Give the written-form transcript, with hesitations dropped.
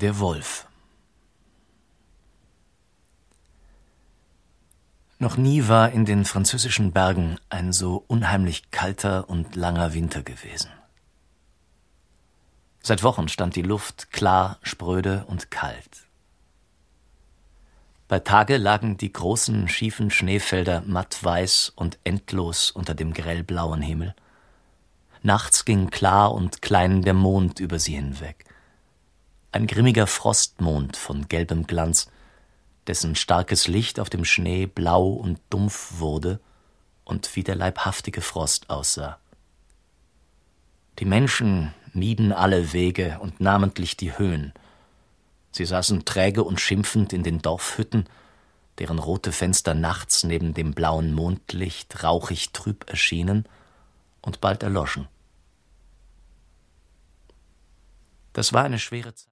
Der Wolf. Noch nie war in den französischen Bergen ein so unheimlich kalter und langer Winter gewesen. Seit Wochen stand die Luft klar, spröde und kalt. Bei Tage lagen die großen, schiefen Schneefelder mattweiß und endlos unter dem grellblauen Himmel. Nachts ging klar und klein der Mond über sie hinweg. Ein grimmiger Frostmond von gelbem Glanz, dessen starkes Licht auf dem Schnee blau und dumpf wurde und wie der leibhaftige Frost aussah. Die Menschen mieden alle Wege und namentlich die Höhen. Sie saßen träge und schimpfend in den Dorfhütten, deren rote Fenster nachts neben dem blauen Mondlicht rauchig trüb erschienen und bald erloschen. Das war eine schwere Zeit.